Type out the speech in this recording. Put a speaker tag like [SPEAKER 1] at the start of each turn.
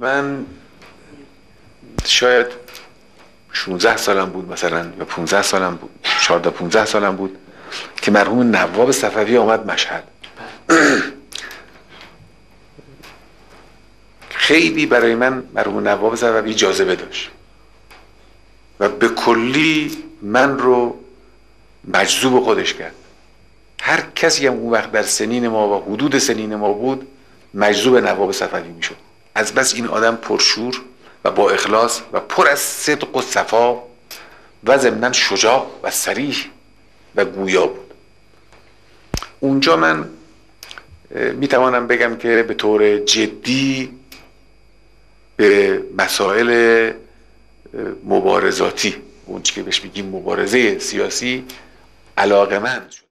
[SPEAKER 1] من شاید 16 سالم بود مثلا یا 15 سالم بود، 14 15 سالم بود که مرحوم نواب صفوی آمد مشهد. خیلی برای من مرحوم نواب صفوی جاذبه داشت و به کلی من رو مجذوب خودش کرد. هر کسی هم اون وقت در سنین ما و حدود سنین ما بود مجذوب نواب صفوی میشد، از بس این آدم پرشور و با اخلاص و پر از صدق و صفا و ضمناً شجاع و صریح و گویا بود. اونجا من میتوانم بگم که به طور جدی به مسائل مبارزاتی، اون چی که بهش میگیم مبارزه سیاسی، علاقه‌مند شد.